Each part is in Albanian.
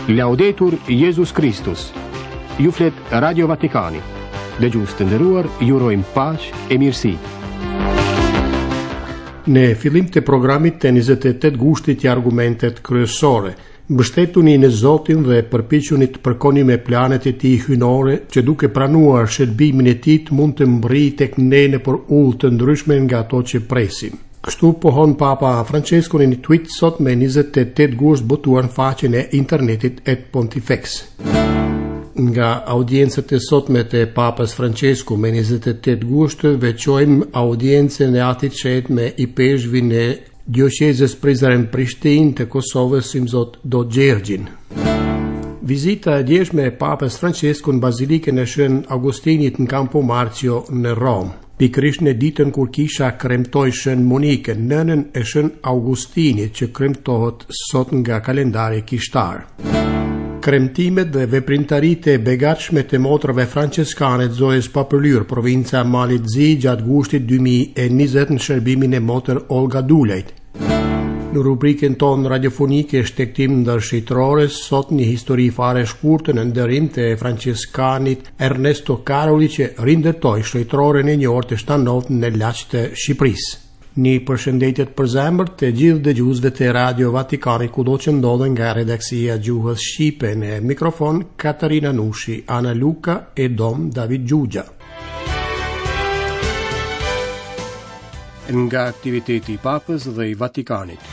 Laudetur Jesus Christus. Ju flet Radio Vatikani. Dëgjues të nderuar, ju urojmë paqë e mirësi. Në fillim të programit të 28 gushtit i argumentet kryesore, mbështetuni në Zotin dhe përpiquni të përkoni me planet e tij hyjnore që duke pranuar shërbimin e tij mund të mbërrijë tek ne nëpër udhë të ndryshme nga ato që presim. Kështu pohon Papa Francesco në një tweet sot me 28 gusht botuar në faqen e internetit @pontifex. Nga audiencët e sotme të Papës Francesco me 28 gusht, veçojmë audiencën e atit qet me i peshvin e Dioqezës Prizren Prishtinë të Kosovës, Simzot Do Gjergjin. Vizita e djeshme e Papës Francesco në bazilikën e Shën Augustinit në Campo Marzio në Rom. Pikërisht në ditën kur kisha kremtoi Shën Monikën, nënën e Shën Augustinit që kremtohet sot nga kalendari kishtar. Kremtimet dhe veprimtaritë e begatshme të motrave franceskane të Zojës Papëlyr, provinca Malit Zi, gjatë gushtit 2020 në shërbimin e motër Olga Dulejt. Në rubrikën tonë radiofonike Shtektim ndërshqiptërore, sot një histori fare shkurtër në nderim të franceskanit Ernesto Caroli që rindërtoi shëjtroren e njohur të shtanovët në Laç të Shqipërisë. Një përshëndetjet për zemër të gjithë dëgjuesve të Radio Vatikani kudo që ndodhen nga redaksia Gjuhës Shqipe. Në mikrofon Katarina Nushi, Ana Luka e Dom David Gjugja. Nga aktiviteti i Papës dhe i Vatikanit.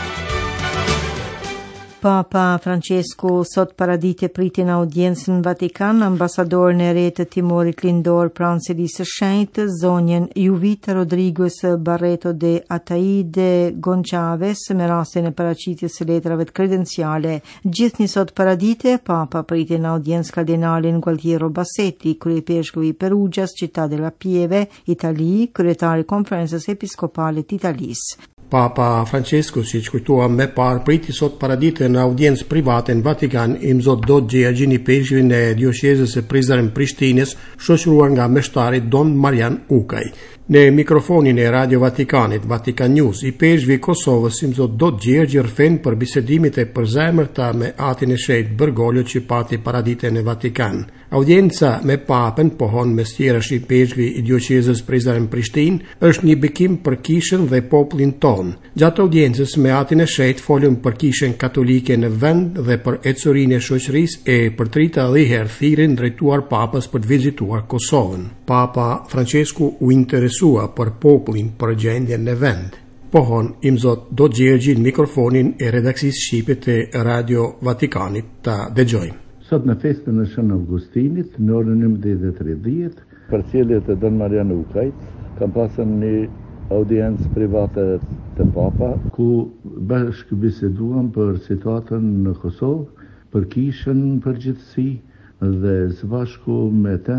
Papa Francesco sot paradite pritin audiencën në Vatikan, ambasadorën e re të Timorit Lindor pranë Selisë së Shenjtë, zonjën Juvita Rodriguez Barreto de Ataide Gonçalves me rastin e paraqitjes së letrave të kredenciale. Gjithnjë sot paradite, Papa pritin audiencë kardinalin Gualtiero Bassetti, kryepeshkull i Perugias, Città della Pieve, Itali, kryetari Konferencës Episkopale të Italisë. Papa Francesco, si që kujtuam me parë, priti sot paradite në audiencë private në Vatikan, Imzot Do Gjergjin i peshvin e Dioqezës e Prizren Prishtinës, shoqëruar nga meshtari Don Marian Ukaj. Në mikrofonin e Radio Vatikanit, Vatikan News, i peshvi Kosovës, Imzot Do Gjergji rfen për bisedimit e përzemërta me atin e shejt Bergoglio që pati paradite në Vatikan. Audienca me papën, pohon mes tjerësh i peshvi i Dioqezës Prizren Prishtinë, është një bekim për kishën dhe popullin ton. Gjatë audiencës me atin e shejt folëm për kishën katolike në vend dhe për ecurinë e shoqërisë e për 30 herë thirrjen drejtuar papës për të vizituar Kosovën. Papa Francesco u interesua për popullin, për gjendjen në vend. Pohon Imzot Do Gjergji në mikrofonin e redaksisë shqipe të Radio Vatikanit. Ta dëgjojmë. Sot në festën e Shën Augustinit, në orën 11:30, për cilët e Don Marian Ukajt, kam pasur një audiencë private të Papa, ku bashkë biseduam për situatën në Kosovë, për kishën përgjithësi dhe së bashku me të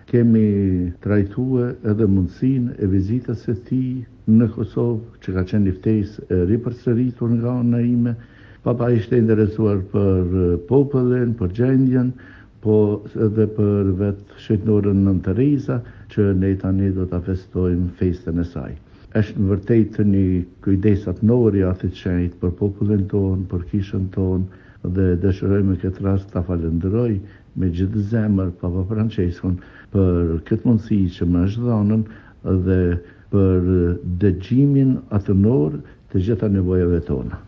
kemi trajtuar edhe mundësinë e vizitës së tij në Kosovë, që ka qenë një ftesë e ripërsëritur nga ana ime. Papa ishte interesuar për popullin, për gjendjen, po edhe për vetë shëjtënorën Nën Teresa, që ne tani do ta festojmë festën e saj. Është në vërtet një kujdesatnor i atit shenjt për popullin ton, për kishën ton, dhe dëshirojmë këtë rast ta falenderoj me gjithë zemër Papa Franceskon për këtë mundësi që më është dhënën dhe për dëgjimin atënor të gjitha nevojave tona.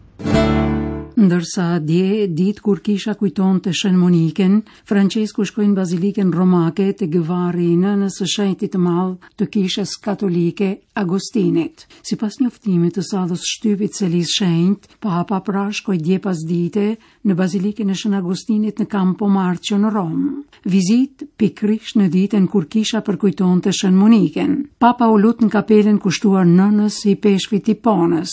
Ndërsa dje, ditë kur kisha kujton të Shën Monikën, Francesco shkoi në bazilikën romake të Gëvarri i nënës së Shenjtit të Madh të kishës katolike Agustinit. Sipas njoftimit të sadhës shtypit Selisë Shenjtë, Papa pra shkoi dje pas dite në bazilikën e Shën Augustinit në Campo Marzio në Rom. Vizit pikërisht në ditën kur kisha përkujton të Shën Monikën. Papa u lut në kapelen kushtuar nënës i peshkvit i Ponës.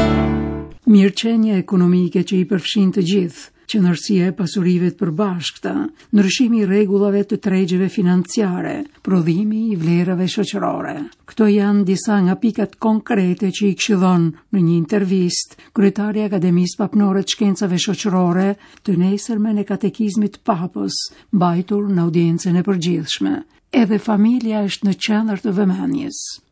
Mirëqenia ekonomike që i përfshin të gjithë, qëndërsia e pasurive të përbashkëta, ndryshimi i rregullave të tregjeve financiare, prodhimi i vlerave shoqërore. Këto janë disa nga pikat konkrete që i këshillon në një intervistë kryetari i Akademisë Papnore të Shkencave Shoqërore të nesërmen e katekizmit Papës, mbajtur në audiencën e përgjithshme. Edhe familja është në qendër të vëmendjes.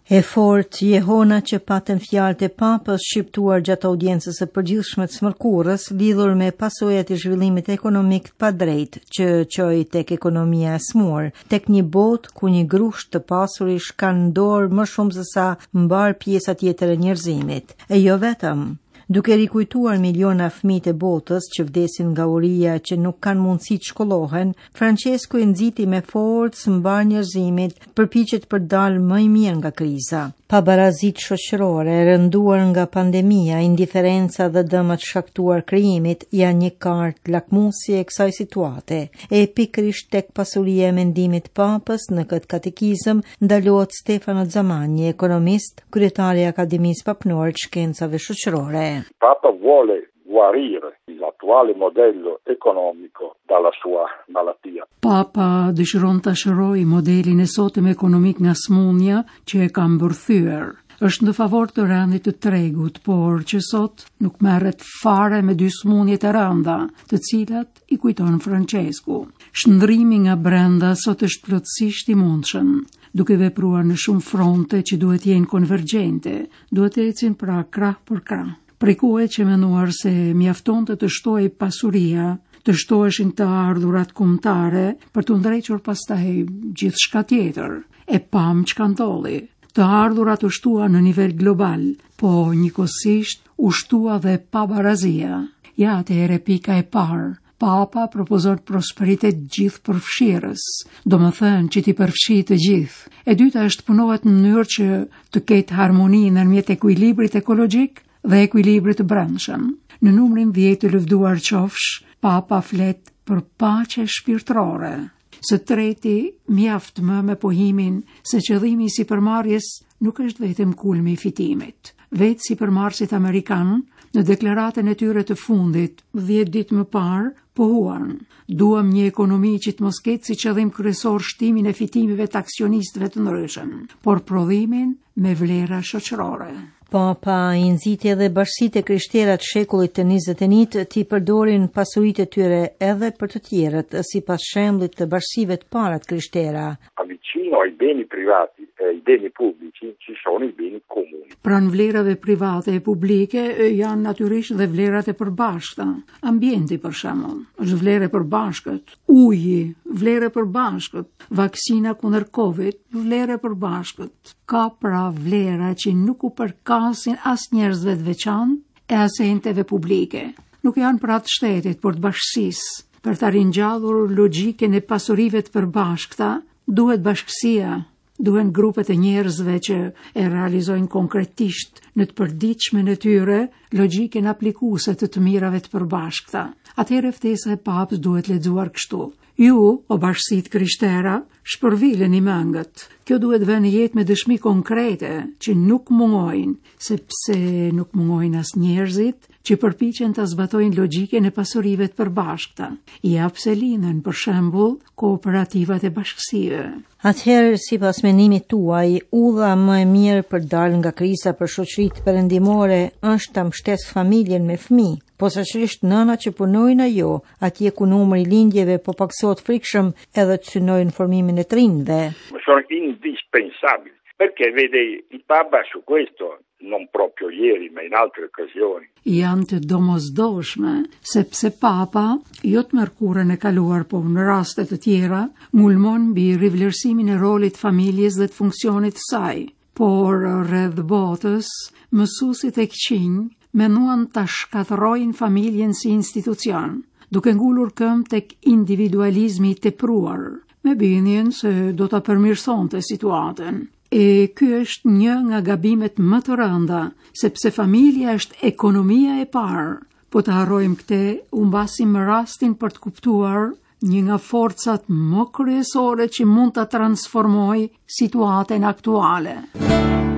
E fort jehona që patën fjalët e papës shqiptuar gjatë audiencës së përgjithshme të Smërkurrës lidhur me pasojat e zhvillimit ekonomik të padrejtë që çoi tek ekonomia e smur, tek një botë ku një grusht të pasurish kanë dorë më shumë se sa mbar pjesa tjetër e njerëzimit. E jo vetëm. Duke rikujtuar miliona fëmijë të botës që vdesin nga uria që nuk kanë mundësi të shkollohen, Francesco i nxiti me forcë mbar njerëzimit, përpiqet për dalë më i mirë nga kriza. Pabarazit shoqërore, rënduar nga pandemia, indiferenca dhe dëmat shkaktuar krijimit janë një kartë lakmusi e kësaj situate. E pikërisht tek pasuria e mendimit papës në këtë katekizëm ndalohet Stefano Zamanni, ekonomist, kryetari i Akademisë Papnore të Shkencave Shoqërore. Papa vuole guarire l'attuale modello economico dalla sua malattia. Papa dëshiron të shëroj modelin e sotëm ekonomik nga smundja që e ka mbërthyer. Është në favor të rëndit të tregut, por që sot nuk merret fare me dy smundje të rënda, të cilat i kujton Francesco. Shndrimi nga brenda sot është plotësisht i mundshëm, duke vepruar në shumë fronte që duhet jenë konvergjente, duhet ecin pra krah për krah. Prekohet që menuar se mjafton të shtoj pasuria, të shtoheshin të ardhurat kombëtare për të ndrequr pastaj gjithçka tjetër. E pam çka ndolli. Të ardhurat u shtua në nivel global, po njëkohësisht u shtua dhe pabarazia. Ja atëherë pika e parë. Papa propozon prosperitet gjithë përfshirës, do më thënë që ti përfshi të gjithë. E dyta është punohet në mënyrë që të ketë harmoni ndërmjet ekuilibrit ekologjik dhe ekuilibrit të brendshëm. Në numrin 10 të lëvduar qofsh, Papa flet për paqe shpirtërore. Së treti, mjaft më me pohimin se qëllimi i sipërmarrjes nuk është vetëm kulmi i fitimit. Vetë sipërmarrësit amerikanë në deklaratën e tyre të fundit, 10 ditë më parë, pohuan. Duam një ekonomi që të mos ketë si qëllim kryesor shtimin e fitimive të aksionistëve të ndryshëm, por prodhimin me vlera shoqërore. Papa i nxiti edhe bashkësitë e krishterët shekullit të 21 t'i përdorin pasuritë e tyre edhe për të tjerët, sipas shembullit të bashkësive të para të krishtera. Vicino ai beni privati e ai beni pubblici ci sono i beni comuni. Pranë vlerave private e publike janë natyrisht dhe vlerat e përbashkëta. Ambienti për shembull, është vlerë e përbashkët. Uji, vlerë e përbashkët. Vaksina kundër Covid, vlerë e përbashkët. Ka pra vlera që nuk u përkasin as njerëzve të veçantë e as enteve publike. Nuk janë për atë shtetit, por të bashkësisë. Për të ringjallur logjikën e pasurive të përbashkëta, duhet bashkësia, duhen grupet e njerëzve që e realizojnë konkretisht në të përditshmen e tyre logjikën aplikuese të mirave të përbashkëta. Atëherë ftesa e papës duhet lexuar kështu: ju, o bashkësitë krishtera, shpërvileni mëngët. Kjo duhet vënë jetë me dëshmi konkrete që nuk mungojnë, sepse nuk mungojnë as njerëzit që përpiqen të zbatojnë logjikën e pasurive të përbashkëta. I hapse linën, për shembull, kooperativat e bashkësive. Atëherë, sipas mendimit tuaj, udha më e mirë për dalë nga kriza për shoqëritë perëndimore është ta mbështes familjen me fëmijë, posaçërisht nëna që punojnë ajo, atje ku numri i lindjeve po paksohet frikshëm edhe të synojnë formimin e të rinjve. Sono indispensabili, perché vede il Papa su questo non proprio ieri, ma in altre occasioni. Janë të domosdoshme, sepse Papa, jo të mërkurën e kaluar, po në raste të tjera, ngulmon mbi rivlerësimin e rolit familjes dhe të funksionit saj. Por rreth botës, mësuesit e këqinj menuan ta shkatërrojnë familjen si institucion, duke ngulur këmbë tek individualizmi i tepruar, me bindjen se do ta përmirësonte situatën. E ky është një nga gabimet më të rënda, sepse familja është ekonomia e parë. Po të harrojmë këtë, u mbasim rastin për të kuptuar një nga forcat më kryesore që mund të transformoj situatën aktuale.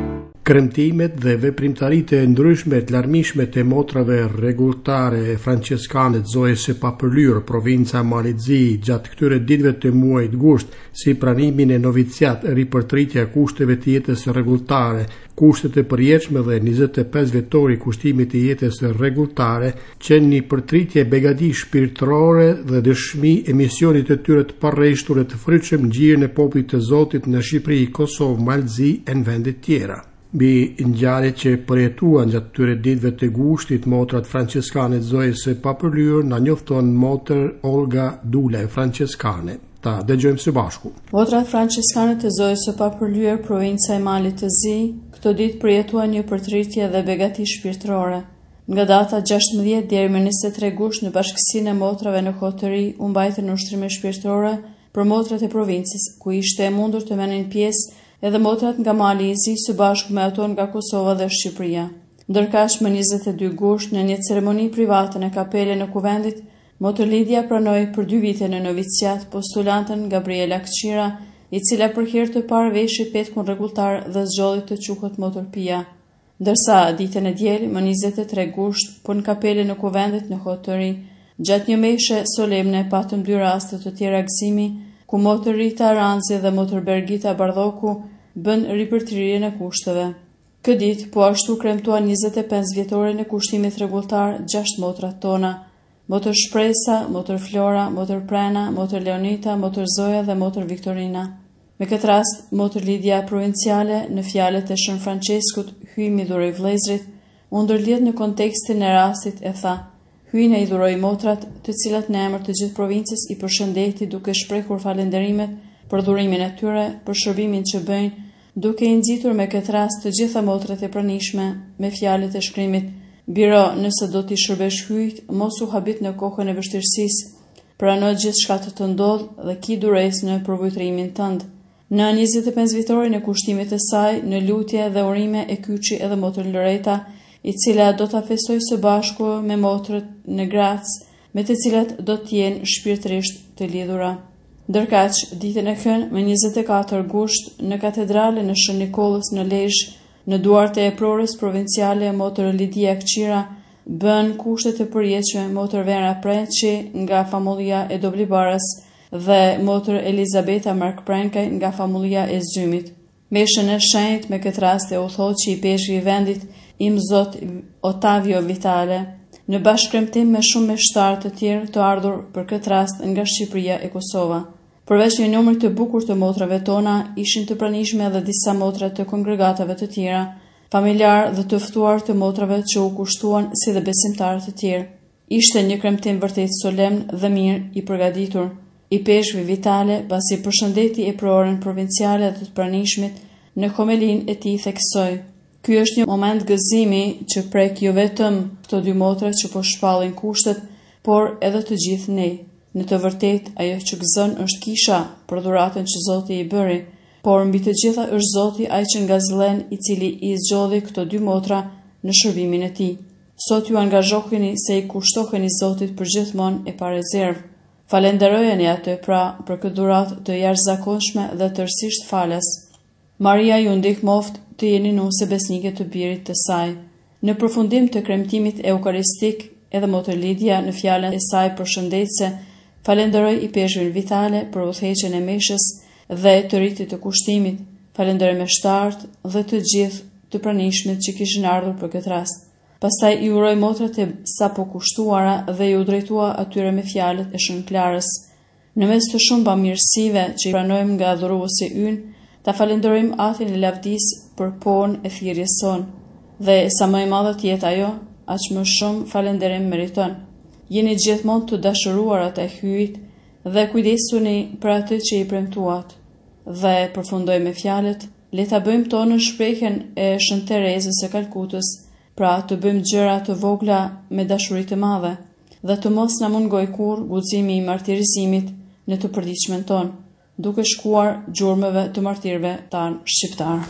Kremtimet dhe veprimtaritë e ndryshme të larmishme të motrave rregulltare franceskane Zoe së Papërlyr, provinca Malizi, gjatë këtyre ditëve të muajit gusht, si pranimin e noviciat, ripërtritja e kushteve të jetës rregulltare, kushtet e përjetshme dhe 25 vjetori kushtimit të jetës rregulltare, që një përtritje begati shpirtërore dhe dëshmi e misionit të tyre të parreshtur e të frytshëm ngjirën e popullit të Zotit në Shqipëri, Kosovë, Malzi e në vendet tjera. Mbi ngjarjet që përjetuan gjatë këtyre ditëve të gushtit, motrat franceskane Zoe së Papërlyr na njofton motër Olga Dule, franceskane. Ta dëgjojmë së bashku. Motrat franceskane të Zoe së Papërlyr, provinca e Malit të Zi, këto ditë përjetuan një përtritje dhe begati shpirtërore. Nga data 16 deri më 23 gusht në bashkësinë e motrave në Kotëri u mbajtën ushtrime shpirtërore për motrat e provincës, ku ishte e mundur të merrnin pjesë edhe motrat nga Mali i Zi së bashku me ato nga Kosova dhe Shqipëria. Ndërkaq më 22 gusht në një ceremoni private në kapele në Kuvendit, motër Lidia pranoi për 2 vite në noviciat postulantën Gabriela Kçira, i cila për herë të parë veshi petkun rregulltar dhe zgjodhi të quhet motër Pia. Ndërsa ditën e diel më 23 gusht në kapele në Kuvendit në Kotëri, gjatë një meshe solemne patëm 2 raste të tjera gëzimi, ku motër Rita Ranzi dhe motër Bergita Bardhoku bën ripërtrirjen e kushteve. Këtë ditë po ashtu kremtuan 25 vjetore në kushtimit rregulltar 6 motrat tona: motër Shpresa, motër Flora, motër Prena, motër Leonita, motër Zoja dhe motër Viktorina. Me këtë rast, motër Lidia provinciale në fjalët e Shën Franceskut, hyjmë i dhuroj vëllezrit, u ndërlidh në kontekstin e rastit e tha: hyjnë e i dhuroj motrat, të cilat në emër të gjithë provincës i përshëndeti duke shprehur falenderimet për dhurimin e tyre, për shërbimin që bëjnë, duke i nxitur me këtë rast të gjitha motrat e pranishme me fjalët e shkrimit: biro, nëse do t'i shërbesh hyjt, mos u habit në kohën e vështirësisë, prano gjithçka të ndodh dhe ki duresë në përvojtrimin tënd. Në 25 vjetorin e kushtimit të saj, në lutje dhe urime e kyçi edhe motër Loreta, i cila do ta festoj së bashku me motrët në Grac, me të cilat do të jenë shpirtërisht të lidhura. Ndërkaq, ditën e hënë, me 24 gusht, në katedralen e Shën Nikollës në Lezhë, në duart e eprores provinciale motër Lidia Kçira, bën kushtet e përjetshme motër Vera Preçi nga famullia e Doblibaras dhe motër Elizabeta Mark Prenkaj nga famullia e Zymit. Meshën e shenjtë me këtë rast e udhëhoqi i peshqi i vendit, im zot Ottavio Vitale, në bashkëkremtim me shumë meshtarë të tjerë të ardhur për këtë rast nga Shqipëria e Kosova. Përveç një numër të bukur të motrave tona, ishin të pranishme edhe disa motra të kongregatave të tjera, familjar dhe të ftuar të motrave që u kushtuan si dhe besimtarë të tjerë. Ishte një kremtim vërtet solemn dhe mirë i përgatitur. I peshqvi Vitale, pasi përshëndeti e prorën provinciale dhe të pranishmit, në homelin e tij theksoi: ky është një moment gëzimi që prek jo vetëm këto 2 motra që po shpallin kushtet, por edhe të gjithë ne. Në të vërtet, ajo që gëzon është kisha për dhuratën që Zoti i bëri, por mbi të gjitha është Zoti ai që ngazëllen, i cili i zgjodhi këto 2 motra në shërbimin e tij. Sot ju angazhoheni se i kushtoheni Zotit përgjithmonë e pa rezervë. Falenderojeni atë pra për këtë dhuratë të jashtëzakonshme dhe tërësisht falas. Maria ju ndihmoft të jeni nuse besnike të birit të saj. Në përfundim të kremtimit eukaristik, edhe motër Lidia në fjalën e saj përshëndetëse falenderoi i peshqvin Vitale për udhëheqjen e meshës dhe të rritit të kushtimit, falenderoi meshtarët dhe të gjithë të pranishmit që kishin ardhur për këtë rast. Pastaj i uroi motrat e sapo kushtuara dhe i u drejtua atyre me fjalët e Shën Klarës: në mes të shumë bamirësive që i pranojmë nga adhuruesi ynë, ta falenderojmë Atin e lavdisë për ponë e thirrjes son, dhe sa më e madhe të jetë ajo, aq më shumë falenderim meriton. Jeni gjithmonë të dashuruara të hyjt dhe kujdesuni për atë që i premtuat. Dhe përfundoi me fjalët: le ta bëjmë tonën shprehjen e Shën Terezës së Kalkutës, pra të bëjmë gjëra të vogla me dashuri të madhe, dhe të mos na mungoj kurrë guximi i martirizimit në të përditshmen ton, duke shkuar gjurmëve të martirëve tan shqiptar.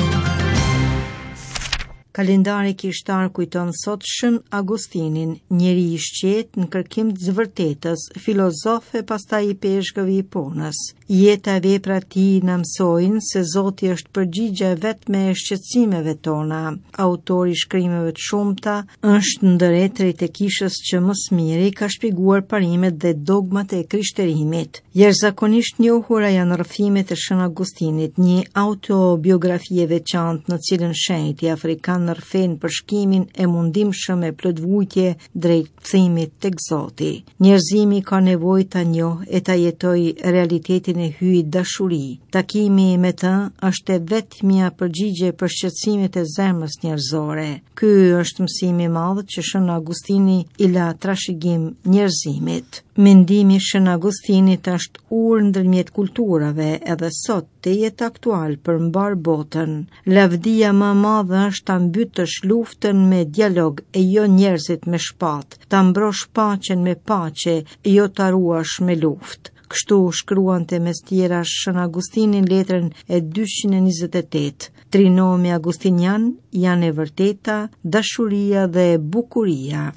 Kalendari kishtar kujton sot Shën Agustinin, njeri i shqetë në kërkim të vërtetës, filozof e pastaj i peshqëve i ponës. Jeta e veprat e tij na mësojnë se Zoti është përgjigje vetme e shqetësimeve tona. Autori i shkrimeve të shumta është ndër etrit e kishës që më së miri ka shpjeguar parimet dhe dogmat e krishterimit. Jashtëzakonisht njohura janë rrëfimet e Shën Augustinit, një autobiografi e veçantë në cilën shenjti afrikan rrëfen për shkimin e mundimshëm e plotvujtje drejt kthimit tek Zoti. Njerëzimi ka nevojë ta njohë e ta jetojë realitetin e hyjit dashuri. Takimi me të është e vetmja përgjigje për shqetësimet e zemrës njerëzore. Ky është mësimi i madh që Shën Augustini i la trashëgim njerëzimit. Mendimi i Shën Augustinit është urë ndërmjet kulturave edhe sot të jetë aktual për mbar botën. Lavdia më e madhe është ta mbytësh luftën me dialog e jo njerëzit me shpatë, ta mbrosh paqen me paqe e jo ta ruash me luftë. Kështu shkruante mes tjera Shën Augustini letrën e 228. Trinomi Augustinian janë e vërteta, dashuria dhe bukuria.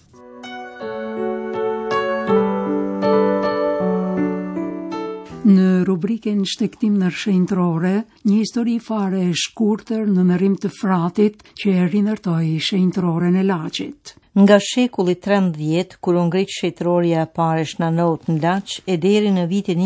Në rubrikën shtektim në shenjtrore, një histori fare e shkurtër në nërim të Fratit që e rinërtoi shenjtroren e Laçit. Nga shekulli 13, kur u ngrit shenjtroria e parë Shnanot në Laç, e deri në vitin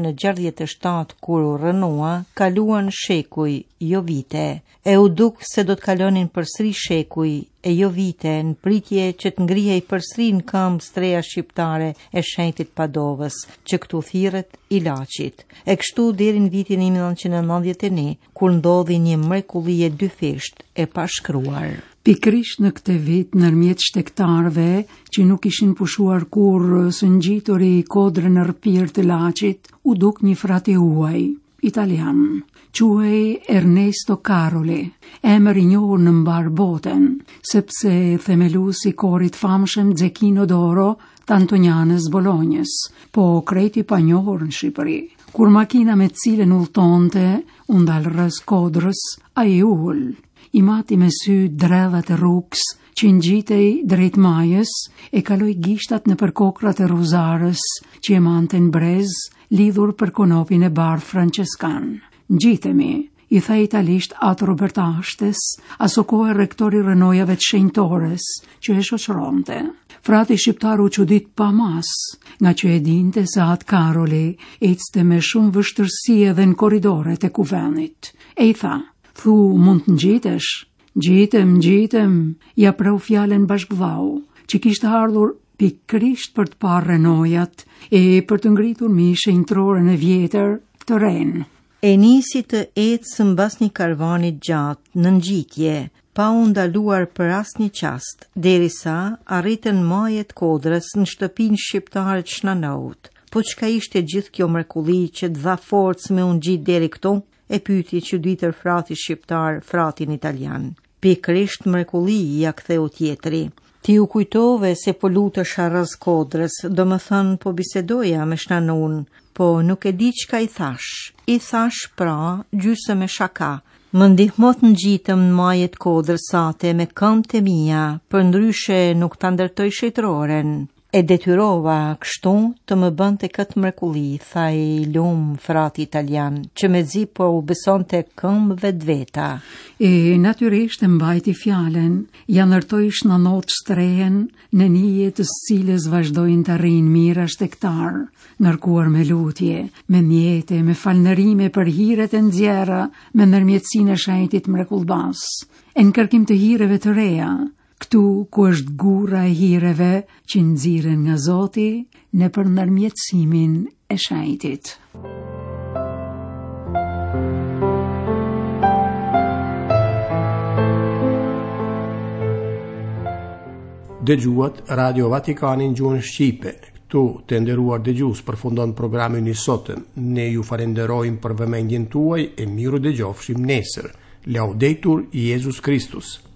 1967, kur u rënua, kaluan shekuj, jo vite. E u duk se do të kalonin përsëri shekuj, e jo vite, në pritje që të ngrihej përsëri në këmbë streja shqiptare e shenjtit Padovës, që këtu thirret i Laçit. E kështu deri në vitin 1991, kur ndodhi një mrekulli e dyfisht e pashkruar. Pikrisht në këtë vit, nërmjet shtektarëve që nuk ishin pushuar kur së ngjituri kodrën e rrpir të Laçit, u duk një frati huaj, italian, quhej Ernesto Caroli, emër i njohur në mbar botën, sepse themeluesi i korit famshëm Zecchino d'Oro të Antonianës Bolonjës, po krejti pa njohur në Shqipëri. Kur makina me cilën udhtonte u ndal rreth kodrës, ai ul. I mati me sy dredhat e rrugës që ngjitej drejt majës, e kaloi gishtat në përkokrat e ruzarës që e manten brez lidhur për konopin e bardh franceskan. Ngjitemi, i tha italisht atë Robert Ashtes, aso kohë rektori rënojave të shenjtores që e shoqëronte. Frati shqiptar u çudit pa mas, nga që e dinte se atë Karoli ecte me shumë vështirësi edhe në korridoret e kuvenit. E i tha: "Thu, mund të ngjitesh?" Gjitem, ja preu fjalen bashkëvau, që kishte ardhur pikrisht për të parë renojat e për të ngritur mi shenjtroren e vjetër të ren. E nisi të ecë mbas një karvani gjatë në ngjitje, pa u ndaluar për asnjë qast, derisa arritën majet kodrës në shtëpinë shqiptare të Shnanot. Po çka ishte gjithë kjo mrekulli që të dha forcë me u ngjit deri këtu? E pyti çuditër frati shqiptar fratin italian. Pikrisht mrekulli ja ktheu tjetri. Ti u kujtove se po lutesh rreth kodrës, domethënë po bisedoja me Shnanun, po nuk e di çka i thash. I thash pra, gjysmë me shaka. Më ndihmo të ngjitëm në majet kodrës sate me këmbët e mia, përndryshe nuk ta ndërtoj shenjtroren. E detyrova kështu të më bënte këtë mrekulli, tha i lum frati italian, që mezi po u besonte këmbëve të veta. E natyrisht e mbajti fjalen, ja ndërtoi Shnanot shtrehen në nije të cilës vazhdojnë të rrinë mira shtektar, nërkuar me lutje, me mjete, me falënderime për hiret e nxjerra, me ndërmjetësinë e shenjtit mrekullbas, e në kërkim të hireve të reja, këtu ku është gurra e hireve që nxiren nga Zoti në për ndërmjetësimin e shenjtit. Dëgjuat Radio Vatikanin gjuhën shqipe. Këtu të nderuar dëgjues përfundon programin i sotëm. Ne ju falenderojmë për vëmendjen tuaj e miru dëgjofshim nesër. Laudetur Jesus Christus.